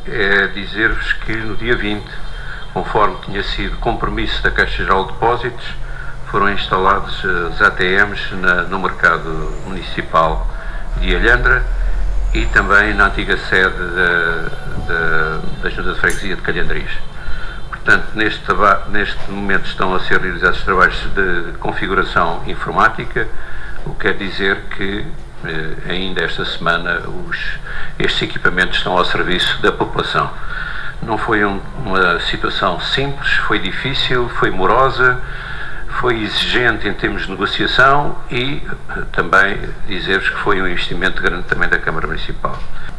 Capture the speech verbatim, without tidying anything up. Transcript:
é dizer-vos que no dia vinte, conforme tinha sido compromisso da Caixa Geral de Depósitos, foram instalados os A T Ms na, no mercado municipal de Alhandra e também na antiga sede da, da, da Junta de Freguesia de Calhandriz. Portanto, neste, neste momento estão a ser realizados trabalhos de configuração informática, o que quer dizer que eh, ainda esta semana os, estes equipamentos estão ao serviço da população. Não foi um, uma situação simples, foi difícil, foi morosa, foi exigente em termos de negociação e também dizer-vos que foi um investimento grande também da Câmara Municipal.